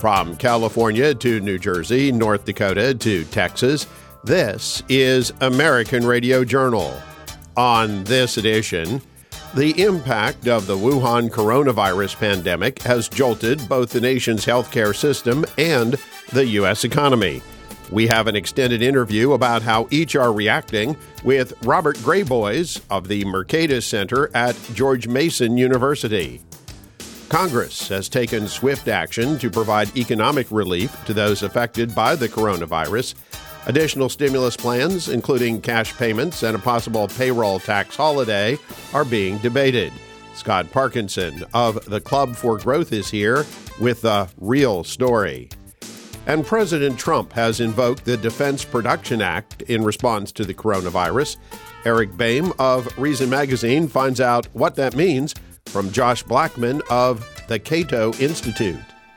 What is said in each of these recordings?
From California to New Jersey, North Dakota to Texas, this is American Radio Journal. On this edition, the impact of the Wuhan coronavirus pandemic has jolted both the nation's healthcare system and the U.S. economy. We have an extended interview about how each are reacting with Robert Graboyes of the Mercatus Center at George Mason University. Congress has taken swift action to provide economic relief to those affected by the coronavirus. Additional stimulus plans, including cash payments and a possible payroll tax holiday, are being debated. Scott Parkinson of the Club for Growth is here with the real story. And President Trump has invoked the Defense Production Act in response to the coronavirus. Eric Boehm of Reason Magazine finds out what that means from Josh Blackman of the Cato Institute.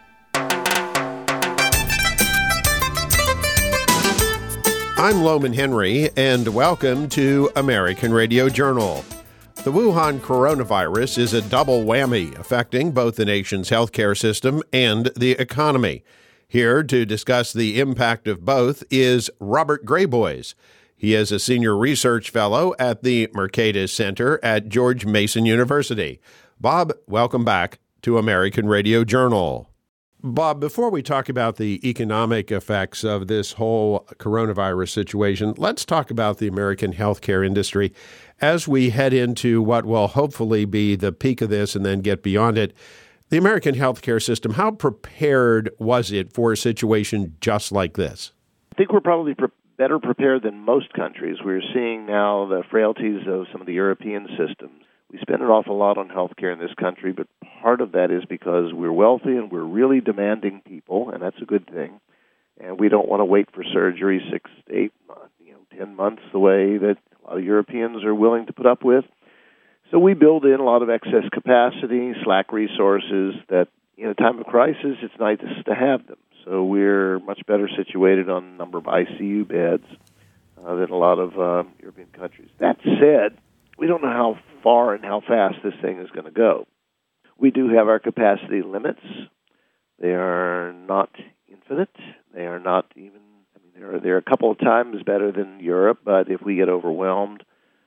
I'm Loman Henry, and welcome to American Radio Journal. The Wuhan coronavirus is a double whammy affecting both the nation's healthcare system and the economy. Here to discuss the impact of both is Robert Graboyes. He is a senior research fellow at the Mercatus Center at George Mason University. Bob, welcome back to American Radio Journal. Bob, before we talk about the economic effects of this whole coronavirus situation, let's talk about the American healthcare industry. As we head into what will hopefully be the peak of this and then get beyond it, the American healthcare system, how prepared was it for a situation just like this? I think we're probably better prepared than most countries. We're seeing now the frailties of some of the European systems. We spend an awful lot on healthcare in this country, but part of that is because we're wealthy and we're really demanding people, and that's a good thing. And we don't want to wait for surgery 6 to 8 months, 10 months, the way that a lot of Europeans are willing to put up with. So we build in a lot of excess capacity, slack resources that in a time of crisis, it's nice to have them. So we're much better situated on a number of ICU beds than a lot of European countries. That said, we don't know how far and how fast this thing is going to go. We do have our capacity limits. They are not infinite. They are not even, they're a couple of times better than Europe, but if we get overwhelmed,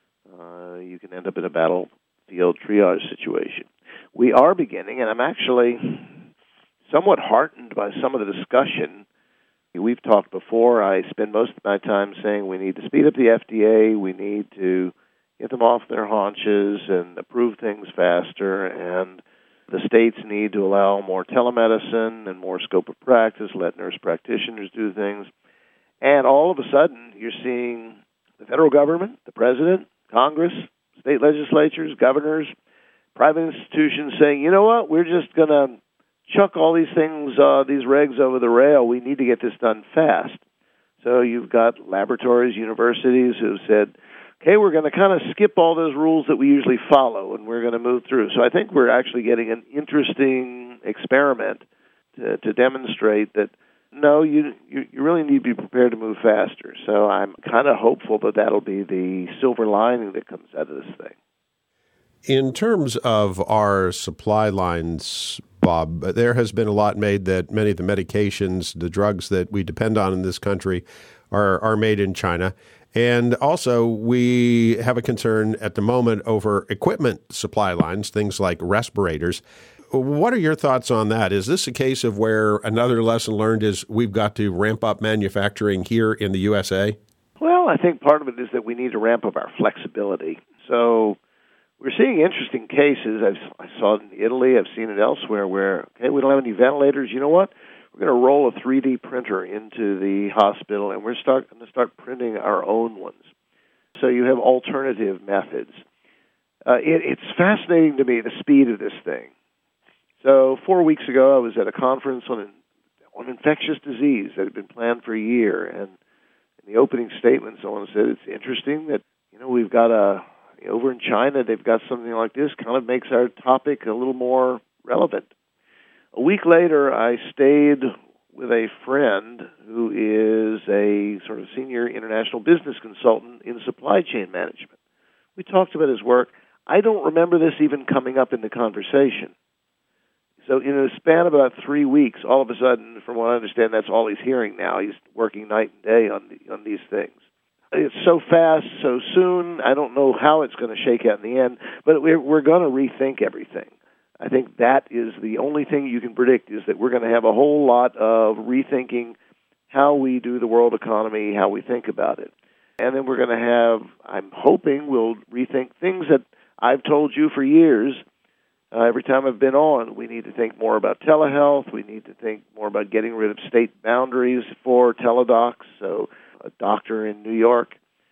you can end up in a battlefield triage situation. We are beginning, and I'm actually somewhat heartened by some of the discussion. We've talked before. I spend most of my time saying we need to speed up the FDA. We need to get them off their haunches and approve things faster, and the states need to allow more telemedicine and more scope of practice, let nurse practitioners do things. And all of a sudden, you're seeing the federal government, the president, Congress, state legislatures, governors, private institutions saying, you know what, we're just going to chuck all these things, these regs over the rail. We need to get this done fast. So you've got laboratories, universities who've said, okay, we're going to kind of skip all those rules that we usually follow, and we're going to move through. So I think we're actually getting an interesting experiment to demonstrate that, no, you really need to be prepared to move faster. So I'm kind of hopeful that that'll be the silver lining that comes out of this thing. In terms of our supply lines, Bob, there has been a lot made that many of the medications, the drugs that we depend on in this country are made in China. And also, we have a concern at the moment over equipment supply lines, things like respirators. What are your thoughts on that? Is this a case of where another lesson learned is we've got to ramp up manufacturing here in the USA? Well, I think part of it is that we need to ramp up our flexibility. So we're seeing interesting cases. I saw it in Italy. I've seen it elsewhere where, okay, we don't have any ventilators. You know what? We're going to roll a 3D printer into the hospital, and we're going to start printing our own ones. So you have alternative methods. It's fascinating to me, the speed of this thing. So 4 weeks ago, I was at a conference on infectious disease that had been planned for a year, and in the opening statement, someone said it's interesting that we've got over in China, they've got something like this, kind of makes our topic a little more relevant. A week later, I stayed with a friend who is a sort of senior international business consultant in supply chain management. We talked about his work. I don't remember this even coming up in the conversation. So in a span of about 3 weeks, all of a sudden, from what I understand, that's all he's hearing now. He's working night and day on these things. It's so fast, so soon. I don't know how it's going to shake out in the end, but we're going to rethink everything. I think that is the only thing you can predict, is that we're going to have a whole lot of rethinking how we do the world economy, how we think about it. And then we're going to have, I'm hoping, we'll rethink things that I've told you for years. Every time I've been on, we need to think more about telehealth. We need to think more about getting rid of state boundaries for teledocs. So a doctor in New York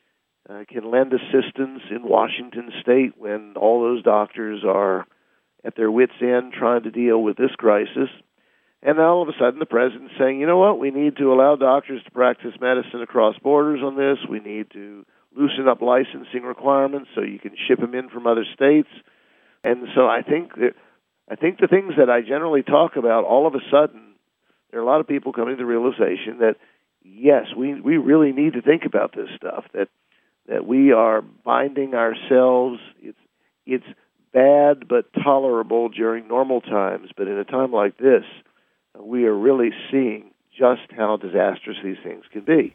can lend assistance in Washington State when all those doctors are at their wits' end trying to deal with this crisis. And then all of a sudden the president's saying, you know what, we need to allow doctors to practice medicine across borders on this. We need to loosen up licensing requirements so you can ship them in from other states. And so I think the things that I generally talk about, all of a sudden, there are a lot of people coming to the realization that, yes, we really need to think about this stuff, that we are binding ourselves. It's bad but tolerable during normal times, but in a time like this, we are really seeing just how disastrous these things can be.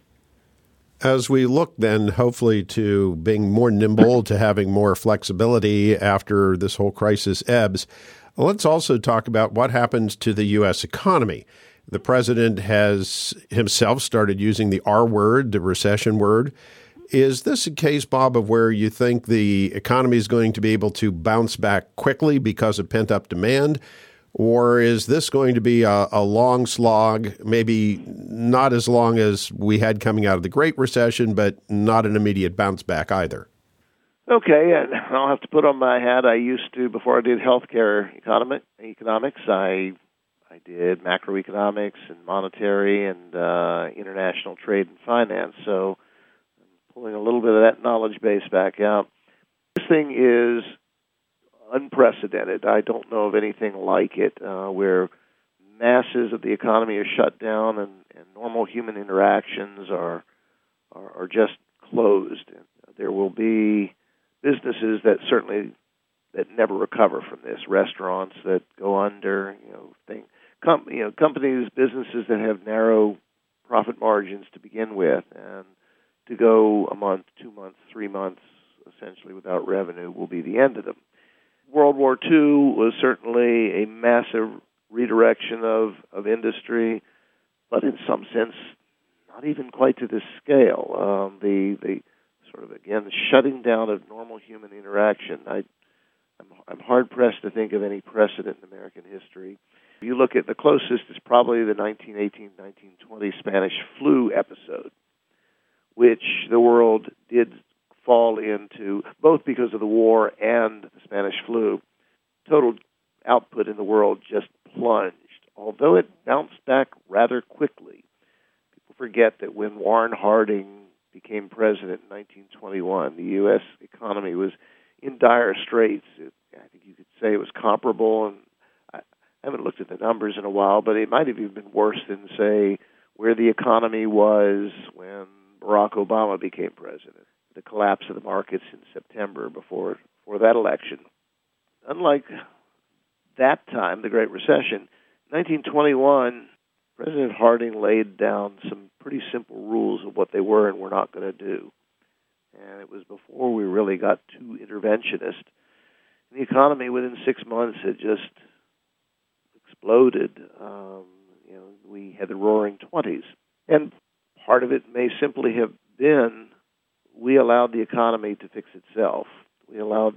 As we look then, hopefully, to being more nimble, to having more flexibility after this whole crisis ebbs, let's also talk about what happens to the U.S. economy. The president has himself started using the R word, the recession word. Is this a case, Bob, of where you think the economy is going to be able to bounce back quickly because of pent-up demand? Or is this going to be a long slog, maybe not as long as we had coming out of the Great Recession, but not an immediate bounce back either? Okay, and I'll have to put on my hat. I used to, before I did healthcare economics, I did macroeconomics and monetary and international trade and finance. So I'm pulling a little bit of that knowledge base back out. This thing is unprecedented. I don't know of anything like it, where masses of the economy are shut down and normal human interactions are just closed. And there will be businesses that never recover from this. Restaurants that go under, companies, businesses that have narrow profit margins to begin with, and to go a month, 2 months, 3 months, essentially without revenue will be the end of them. World War II was certainly a massive redirection of industry, but in some sense, not even quite to this scale. The sort of, again, shutting down of normal human interaction. I'm hard-pressed to think of any precedent in American history. If you look at the closest, it's probably the 1918-1920 Spanish flu episode, which the world did fall into, both because of the war and the Spanish flu. Total output in the world just plunged, although it bounced back rather quickly. People forget that when Warren Harding became president in 1921, the U.S. economy was in dire straits. I think you could say it was comparable, and I haven't looked at the numbers in a while, but it might have even been worse than, say, where the economy was when Barack Obama became president. The collapse of the markets in September before that election. Unlike that time, the Great Recession, 1921, President Harding laid down some pretty simple rules of what they were and were not going to do. And it was before we really got too interventionist. And the economy within 6 months had just exploded. We had the Roaring '20s. And part of it may simply have been we allowed the economy to fix itself. We allowed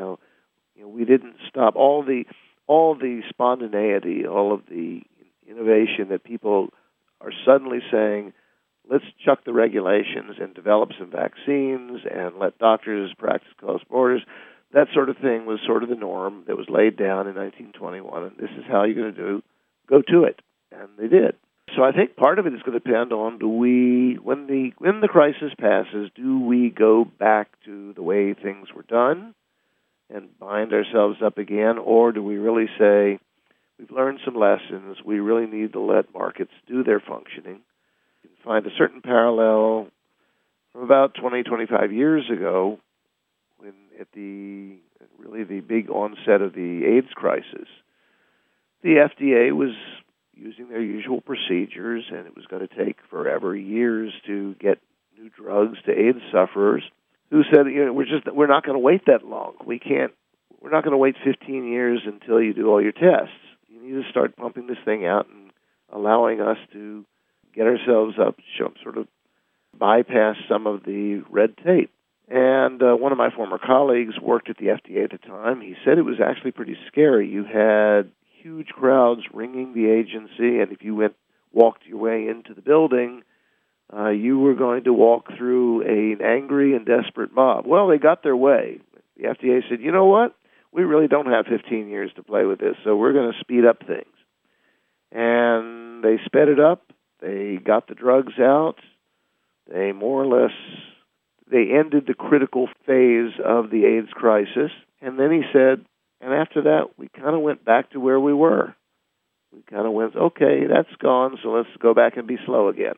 we didn't stop all the spontaneity, all of the innovation that people are suddenly saying, let's chuck the regulations and develop some vaccines and let doctors practice across borders. That sort of thing was sort of the norm that was laid down in 1921, and this is how you're going to go to it. And they did. So I think part of it is going to depend on when the crisis passes, do we go back to the way things were done and bind ourselves up again, or do we really say we've learned some lessons, we really need to let markets do their functioning? You can find a certain parallel from about 20, 25 years ago when at the big onset of the AIDS crisis. The FDA was using their usual procedures, and it was going to take forever, years to get new drugs to AIDS sufferers, who said, we're not going to wait that long. We're not going to wait 15 years until you do all your tests. You need to start pumping this thing out and allowing us to get ourselves up, sort of bypass some of the red tape. And one of my former colleagues worked at the FDA at the time. He said it was actually pretty scary. You had huge crowds ringing the agency, and if you walked your way into the building, you were going to walk through an angry and desperate mob. Well, they got their way. The FDA said, you know what? We really don't have 15 years to play with this, so we're going to speed up things. And they sped it up. They got the drugs out. They more or less, they ended the critical phase of the AIDS crisis. And then he said, and after that, we kind of went back to where we were. We kind of went, okay, that's gone, so let's go back and be slow again.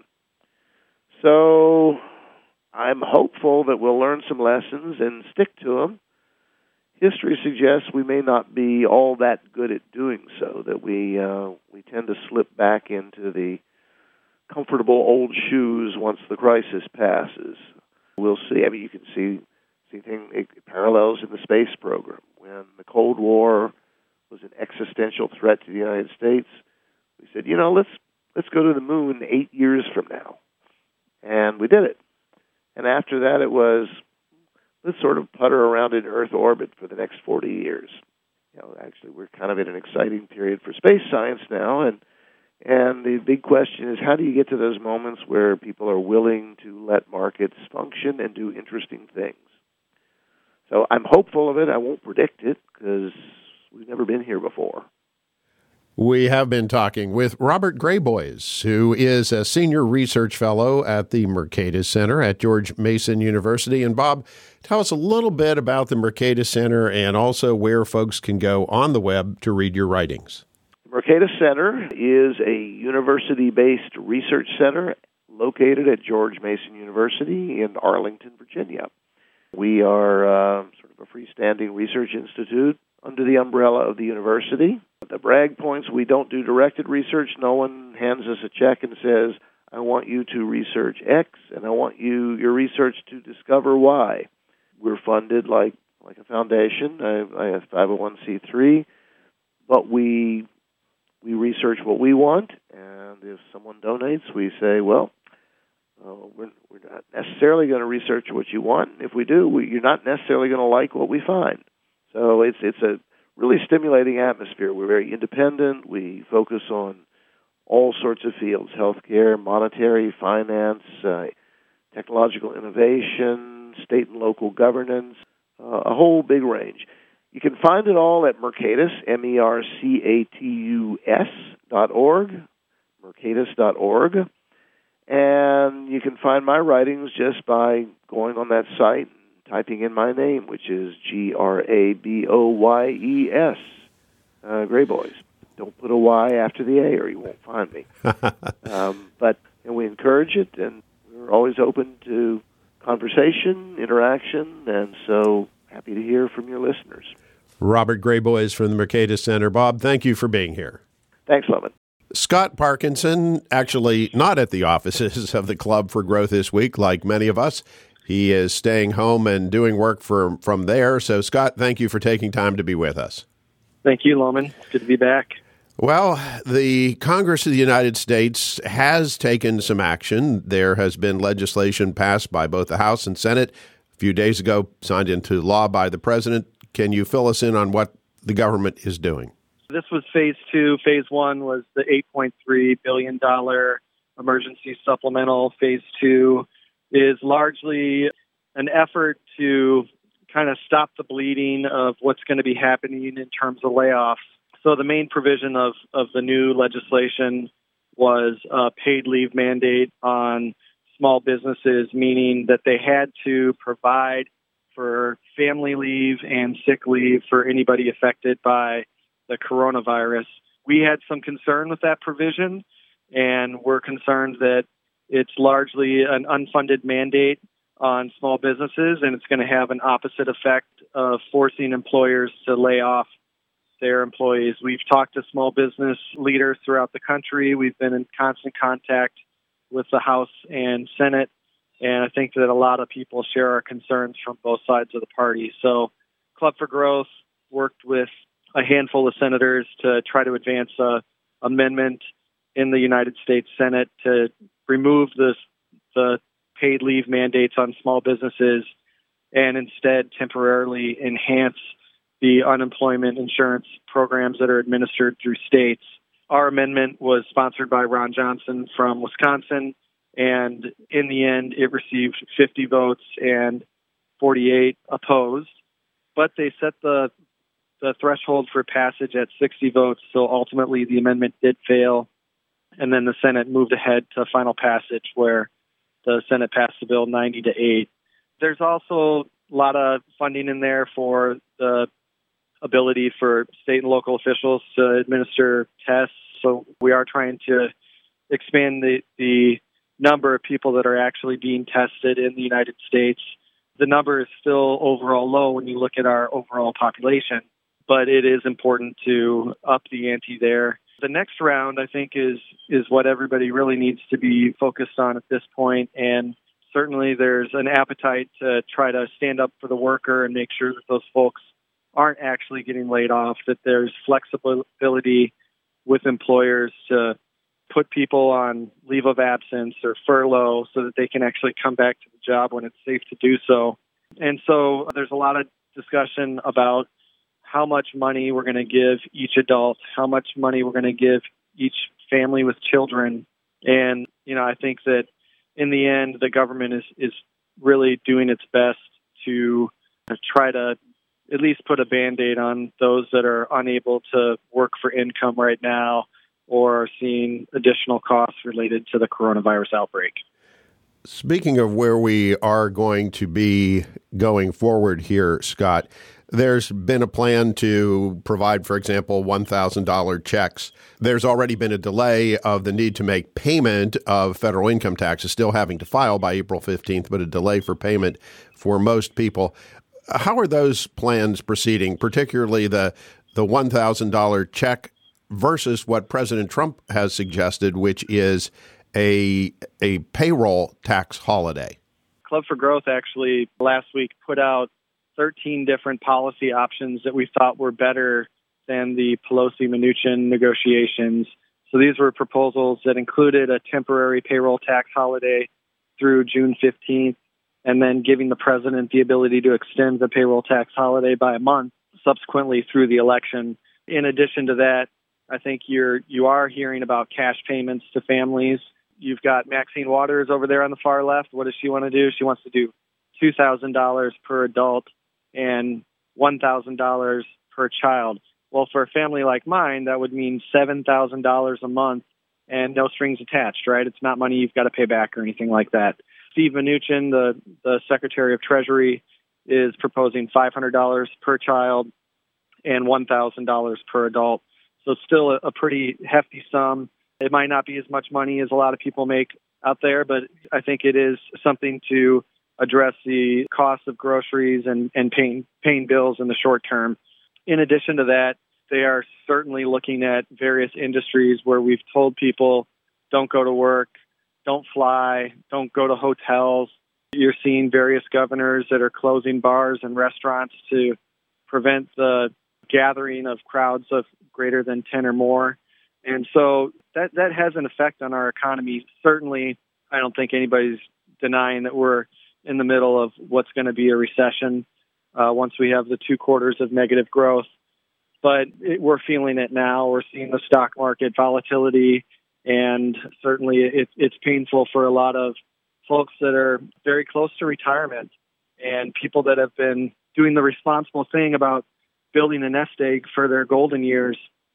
So I'm hopeful that we'll learn some lessons and stick to them. History suggests we may not be all that good at doing so, that we tend to slip back into the comfortable old shoes once the crisis passes. We'll see. I mean, you can see parallels in the space program. When the Cold War was an existential threat to the United States, we said, let's go to the moon 8 years from now. And we did it. And after that, it was, let's sort of putter around in Earth orbit for the next 40 years. Actually, we're kind of in an exciting period for space science now, and the big question is, how do you get to those moments where people are willing to let markets function and do interesting things? So I'm hopeful of it. I won't predict it because we've never been here before. We have been talking with Robert Graboyes, who is a senior research fellow at the Mercatus Center at George Mason University. And Bob, tell us a little bit about the Mercatus Center and also where folks can go on the web to read your writings. The Mercatus Center is a university-based research center located at George Mason University in Arlington, Virginia. We are sort of a freestanding research institute under the umbrella of the university. The brag points, we don't do directed research. No one hands us a check and says, I want you to research X, and I want your research to discover Y. We're funded like a foundation. I have 501c3, but we research what we want, and if someone donates, we say, well, we're not necessarily going to research what you want. If we do, you're not necessarily going to like what we find. So it's a really stimulating atmosphere. We're very independent. We focus on all sorts of fields: healthcare, monetary, finance, technological innovation, state and local governance, a whole big range. You can find it all at Mercatus, mercatus.org, mercatus.org. And you can find my writings just by going on that site and typing in my name, which is Graboyes, Graboyes. Don't put a Y after the A or you won't find me. But we encourage it, and we're always open to conversation, interaction, and so happy to hear from your listeners. Robert Graboyes from the Mercatus Center. Bob, thank you for being here. Thanks, Lemon. Scott Parkinson, actually not at the offices of the Club for Growth this week, like many of us. He is staying home and doing work from there. So, Scott, thank you for taking time to be with us. Thank you, Loman. Good to be back. Well, the Congress of the United States has taken some action. There has been legislation passed by both the House and Senate a few days ago, signed into law by the president. Can you fill us in on what the government is doing? This was phase two. Phase one was the $8.3 billion emergency supplemental. Phase two is largely an effort to kind of stop the bleeding of what's going to be happening in terms of layoffs. So the main provision of the new legislation was a paid leave mandate on small businesses, meaning that they had to provide for family leave and sick leave for anybody affected by the coronavirus. We had some concern with that provision, and we're concerned that it's largely an unfunded mandate on small businesses, and it's going to have an opposite effect of forcing employers to lay off their employees. We've talked to small business leaders throughout the country. We've been in constant contact with the House and Senate, and I think that a lot of people share our concerns from both sides of the party. So Club for Growth worked with a handful of senators to try to advance an amendment in the United States Senate to remove the paid leave mandates on small businesses and instead temporarily enhance the unemployment insurance programs that are administered through states. Our amendment was sponsored by Ron Johnson from Wisconsin, and in the end, it received 50 votes and 48 opposed. But they set the threshold for passage at 60 votes, so ultimately the amendment did fail, and then the Senate moved ahead to final passage where the Senate passed the bill 90-8. There's also a lot of funding in there for the ability for state and local officials to administer tests. So we are trying to expand the number of people that are actually being tested in the United States. The number is still overall low when you look at our overall population, but it is important to up the ante there. The next round, I think, is what everybody really needs to be focused on at this point, and certainly there's an appetite to try to stand up for the worker and make sure that those folks aren't actually getting laid off, that there's flexibility with employers to put people on leave of absence or furlough so that they can actually come back to the job when it's safe to do so. And so there's a lot of discussion about how much money we're going to give each adult, how much money we're going to give each family with children. And, I think that in the end, the government is really doing its best to try to at least put a Band-Aid on those that are unable to work for income right now or are seeing additional costs related to the coronavirus outbreak. Speaking of where we are going to be going forward here, Scott, there's been a plan to provide, for example, $1,000 checks. There's already been a delay of the need to make payment of federal income taxes, still having to file by April 15th, but a delay for payment for most people. How are those plans proceeding, particularly the $1,000 check versus what President Trump has suggested, which is a payroll tax holiday? Club for Growth actually last week put out 13 different policy options that we thought were better than the Pelosi-Mnuchin negotiations. So these were proposals that included a temporary payroll tax holiday through June 15th, and then giving the president the ability to extend the payroll tax holiday by a month subsequently through the election. In addition to that, I think you are hearing about cash payments to families. You've got Maxine Waters over there on the far left. What does she want to do? She wants to do $2,000 per adult and $1,000 per child. Well, for a family like mine, that would mean $7,000 a month and no strings attached, right? It's not money you've got to pay back or anything like that. Steve Mnuchin, the Secretary of Treasury, is proposing $500 per child and $1,000 per adult. So still a pretty hefty sum. It might not be as much money as a lot of people make out there, but I think it is something to address the cost of groceries and paying bills in the short term. In addition to that, they are certainly looking at various industries where we've told people don't go to work, don't fly, don't go to hotels. You're seeing various governors that are closing bars and restaurants to prevent the gathering of crowds of greater than 10 or more. And so that has an effect on our economy. Certainly, I don't think anybody's denying that we're in the middle of what's going to be a recession once we have the 2 quarters of negative growth. But we're feeling it now. We're seeing the stock market volatility, and certainly it's painful for a lot of folks that are very close to retirement and people that have been doing the responsible thing about building a nest egg for their golden years.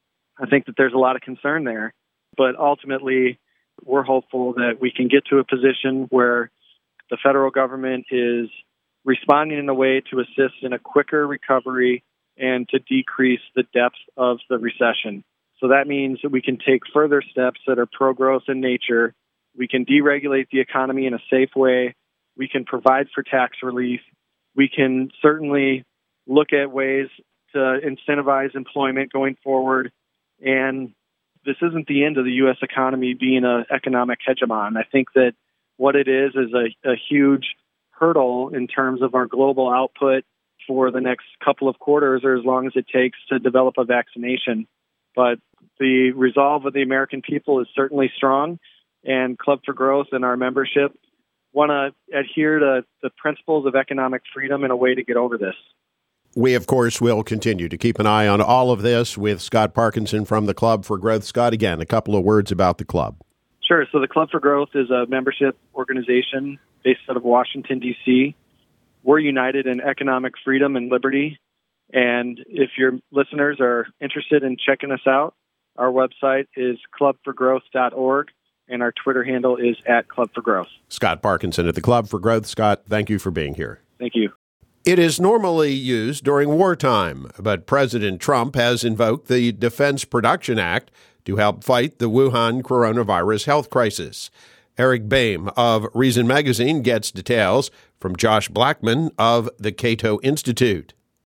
I think that there's a lot of concern there. But ultimately, we're hopeful that we can get to a position where the federal government is responding in a way to assist in a quicker recovery and to decrease the depth of the recession. So that means that we can take further steps that are pro-growth in nature. We can deregulate the economy in a safe way. We can provide for tax relief. We can certainly look at ways to incentivize employment going forward. And this isn't the end of the U.S. economy being an economic hegemon. I think that what it is a huge hurdle in terms of our global output for the next couple of quarters, or as long as it takes to develop a vaccination. But the resolve of the American people is certainly strong, and Club for Growth and our membership want to adhere to the principles of economic freedom in a way to get over this. We, of course, will continue to keep an eye on all of this with Scott Parkinson from the Club for Growth. Scott, again, a couple of words about the club. Sure. So the Club for Growth is a membership organization based out of Washington, D.C. We're united in economic freedom and liberty. And if your listeners are interested in checking us out, our website is clubforgrowth.org, and our Twitter handle is @ClubForGrowth. Scott Parkinson at the Club for Growth. Scott, thank you for being here. Thank you. It is normally used during wartime, but President Trump has invoked the Defense Production Act to help fight the Wuhan coronavirus health crisis. Eric Boehm of Reason Magazine gets details from Josh Blackman of the Cato Institute.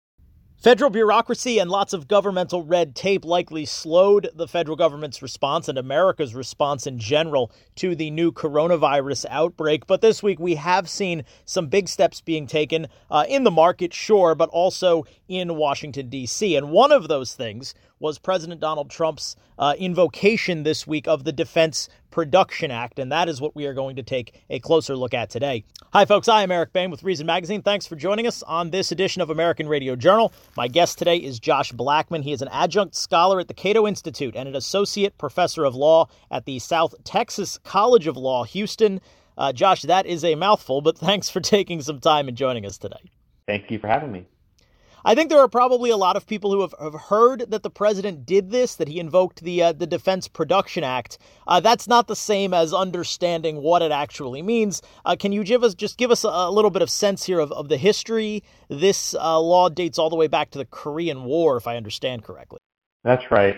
Federal bureaucracy and lots of governmental red tape likely slowed the federal government's response and America's response in general to the new coronavirus outbreak. But this week we have seen some big steps being taken in the market, sure, but also in Washington, D.C. And one of those things was President Donald Trump's invocation this week of the Defense Production Act, and that is what we are going to take a closer look at today. Hi, folks. I am Eric Boehm with Reason Magazine. Thanks for joining us on this edition of American Radio Journal. My guest today is Josh Blackman. He is an adjunct scholar at the Cato Institute and an associate professor of law at the South Texas College of Law, Houston. Josh, that is a mouthful, but thanks for taking some time and joining us today. Thank you for having me. I think there are probably a lot of people who have heard that the president did this, that he invoked the Defense Production Act. That's not the same as understanding what it actually means. Can you give us a little bit of sense here of the history? This law dates all the way back to the Korean War, if I understand correctly. That's right.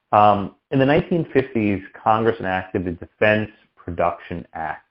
In the 1950s, Congress enacted the Defense Production Act.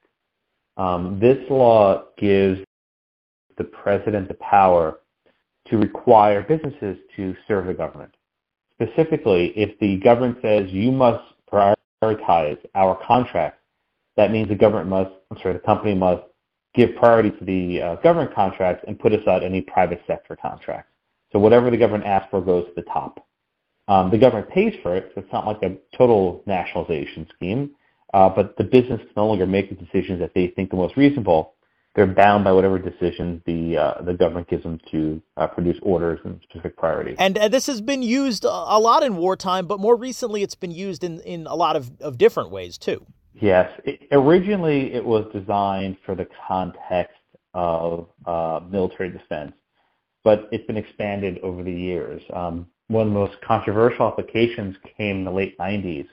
This law gives the president the power to require businesses to serve the government. Specifically, if the government says you must prioritize our contract, that means the company must give priority to the government contracts and put aside any private sector contracts. So whatever the government asks for goes to the top. The government pays for it, so it's not like a total nationalization scheme, but the business can no longer make the decisions that they think the most reasonable. They're bound by whatever decisions the government gives them to produce orders and specific priorities. And this has been used a lot in wartime, but more recently it's been used in a lot of different ways, too. Yes. Originally, it was designed for the context of military defense, but it's been expanded over the years. One of the most controversial applications came in the late 90s.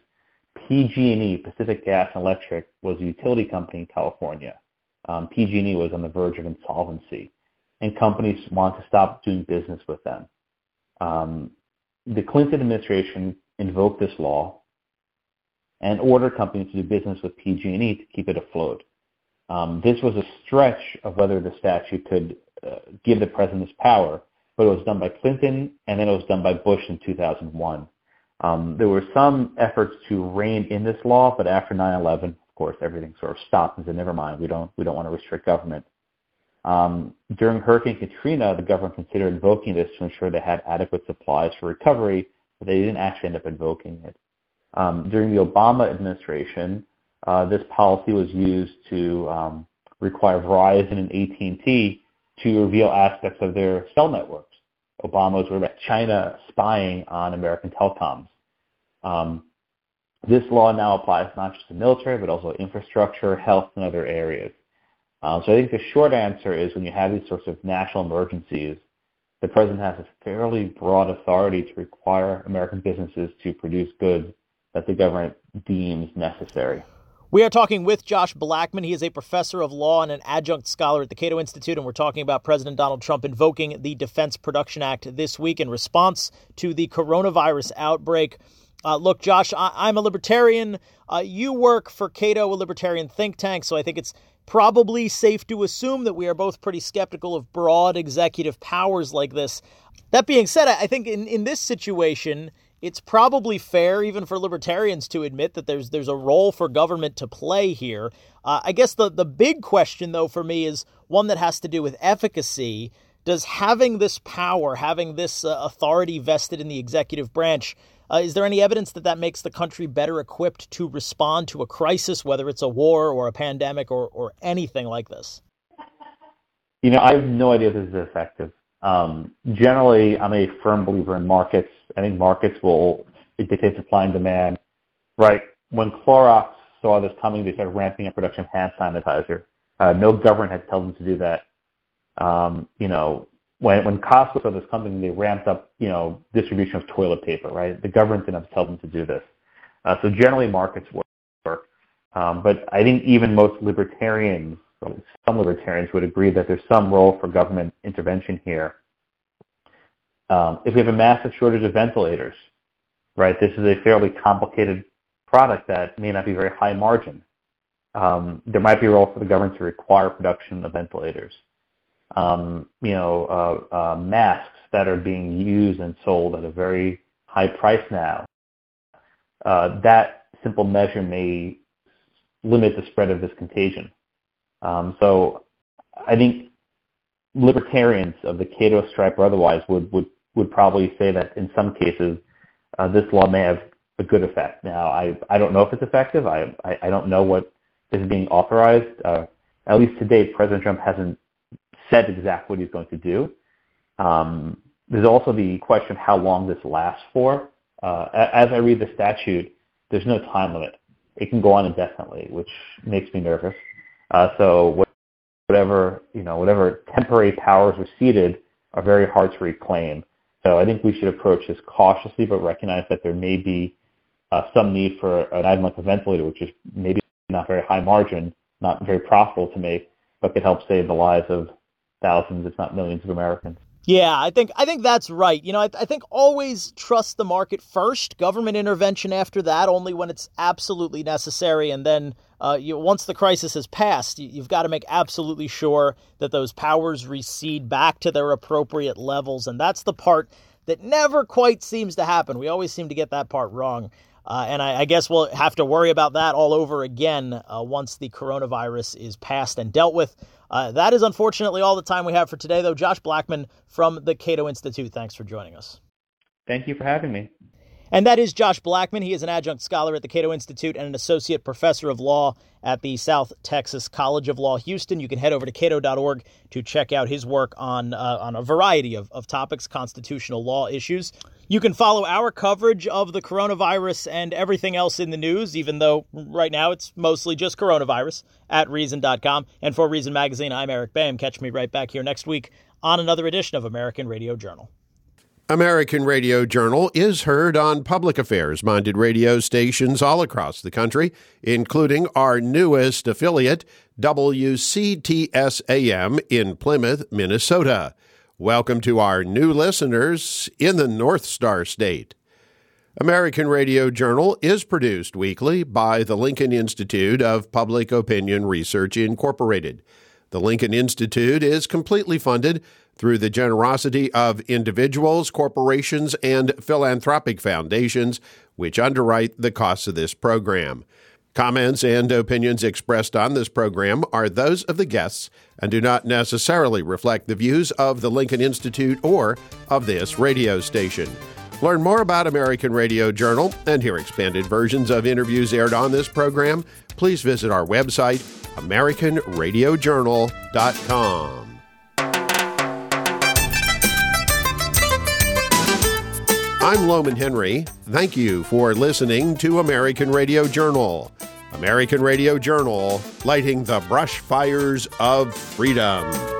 PG&E, Pacific Gas and Electric, was a utility company in California. PG&E was on the verge of insolvency, and companies want to stop doing business with them. The Clinton administration invoked this law and ordered companies to do business with PG&E to keep it afloat. This was a stretch of whether the statute could give the president this power, but it was done by Clinton, and then it was done by Bush in 2001. There were some efforts to rein in this law, but after 9/11, of course, everything sort of stopped and said, never mind, we don't want to restrict government. During Hurricane Katrina, the government considered invoking this to ensure they had adequate supplies for recovery, but they didn't actually end up invoking it. During the Obama administration, this policy was used to require Verizon and AT&T to reveal aspects of their cell networks. Obama was worried about China spying on American telecoms. This law now applies not just to military, but also infrastructure, health, and other areas. So I think the short answer is when you have these sorts of national emergencies, the president has a fairly broad authority to require American businesses to produce goods that the government deems necessary. We are talking with Josh Blackman. He is a professor of law and an adjunct scholar at the Cato Institute, and we're talking about President Donald Trump invoking the Defense Production Act this week in response to the coronavirus outbreak. Look, Josh, I'm a libertarian. You work for Cato, a libertarian think tank, so I think it's probably safe to assume that we are both pretty skeptical of broad executive powers like this. That being said, I think in this situation, it's probably fair even for libertarians to admit that there's a role for government to play here. I guess the big question, though, for me is one that has to do with efficacy. Does having this power, having this authority vested in the executive branch, is there any evidence that makes the country better equipped to respond to a crisis, whether it's a war or a pandemic or anything like this? I have no idea if this is effective. Generally, I'm a firm believer in markets. I think markets will dictate supply and demand. Right. When Clorox saw this coming, they started ramping up production of hand sanitizer. No government had told them to do that. When Costco saw this coming, they ramped up, distribution of toilet paper, right? The government didn't have to tell them to do this. So generally markets work. But I think even most libertarians, some libertarians would agree that there's some role for government intervention here. If we have a massive shortage of ventilators, right, this is a fairly complicated product that may not be very high margin. There might be a role for the government to require production of ventilators. Masks that are being used and sold at a very high price now. That simple measure may limit the spread of this contagion. So I think libertarians of the Cato stripe or otherwise would probably say that in some cases this law may have a good effect. Now, I don't know if it's effective. I don't know what is being authorized. At least to date, President Trump hasn't said exactly what he's going to do. There's also the question of how long this lasts for. As I read the statute, there's no time limit. It can go on indefinitely, which makes me nervous. So whatever temporary powers were ceded are very hard to reclaim. So I think we should approach this cautiously, but recognize that there may be some need for an item like a ventilator, which is maybe not very high margin, not very profitable to make, but could help save the lives of thousands, if not millions of Americans. Yeah, I think that's right. I think always trust the market first, government intervention after that, only when it's absolutely necessary. And then once the crisis has passed, you've got to make absolutely sure that those powers recede back to their appropriate levels. And that's the part that never quite seems to happen. We always seem to get that part wrong. And I guess we'll have to worry about that all over again once the coronavirus is passed and dealt with. That is unfortunately all the time we have for today, though. Josh Blackman from the Cato Institute, thanks for joining us. Thank you for having me. And that is Josh Blackman. He is an adjunct scholar at the Cato Institute and an associate professor of law at the South Texas College of Law, Houston. You can head over to cato.org to check out his work on a variety of topics, constitutional law issues. You can follow our coverage of the coronavirus and everything else in the news, even though right now it's mostly just coronavirus, at Reason.com. And for Reason Magazine, I'm Eric Boehm. Catch me right back here next week on another edition of American Radio Journal. American Radio Journal is heard on public affairs-minded radio stations all across the country, including our newest affiliate, WCTS-AM in Plymouth, Minnesota. Welcome to our new listeners in the North Star State. American Radio Journal is produced weekly by the Lincoln Institute of Public Opinion Research, Incorporated. The Lincoln Institute is completely funded through the generosity of individuals, corporations, and philanthropic foundations, which underwrite the costs of this program. Comments and opinions expressed on this program are those of the guests and do not necessarily reflect the views of the Lincoln Institute or of this radio station. Learn more about American Radio Journal and hear expanded versions of interviews aired on this program. Please visit our website, AmericanRadioJournal.com. I'm Loman Henry. Thank you for listening to American Radio Journal. American Radio Journal, lighting the brush fires of freedom.